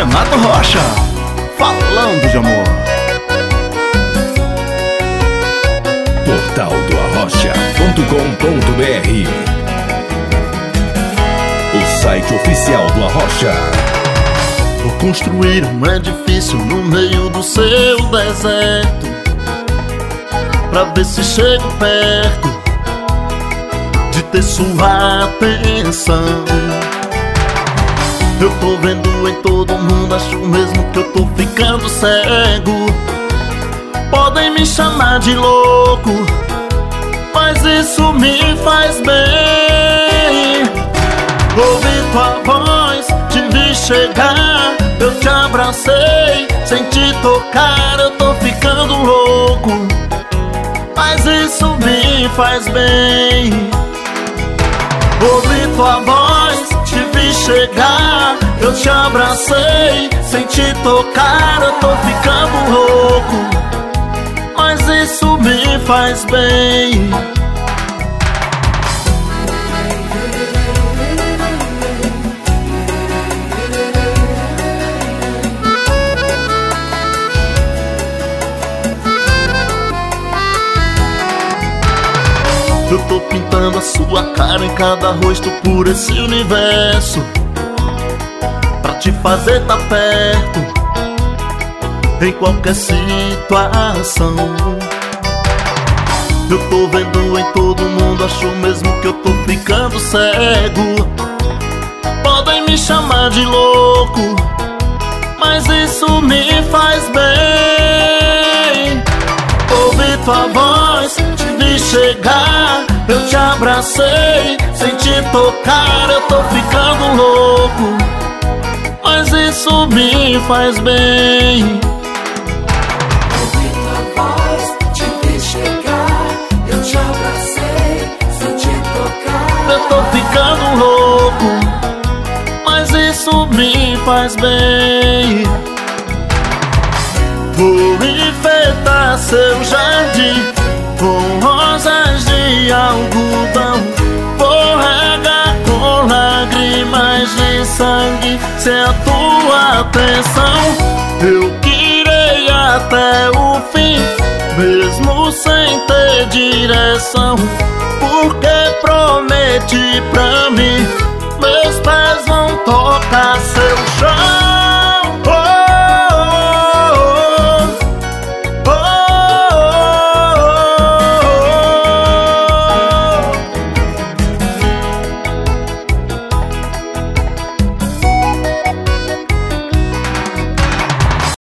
Renato Rocha, falando de amor. Portal do Arrocha.com.br, o site oficial do Arrocha. Vou construir um edifício no meio do seu deserto, pra ver se chego perto de ter sua atenção. Eu tô vendo em todo mundo, acho mesmo que eu tô ficando cego. Podem me chamar de louco, mas isso me faz bem. Ouvi tua voz, te vi chegar, eu te abracei, sem te tocar eu tô ficando louco, mas isso me faz bem. Ouvi tua voz, te vi chegar, eu te abracei, sem te tocar eu tô ficando louco, mas isso me faz bem. Eu tô pintando a sua cara em cada rosto por esse universo, pra te fazer tá perto em qualquer situação. Eu tô vendo em todo mundo, acho mesmo que eu tô ficando cego. Podem me chamar de louco, mas isso me faz bem. Ouvi tua voz, te vi chegar, eu te abracei, sem te tocar eu tô ficando louco, mas isso me faz bem. Ouvi tua voz, te vi chegar, eu te abracei, sem te tocar Eu tô ficando louco, mas isso me faz bem. Vou enfeitar seu jardim com rosas de algodão, vou regar com lágrimas de sangue, sem a tua atenção. Eu irei até o fim, mesmo sem ter direção, porque prometi pra mim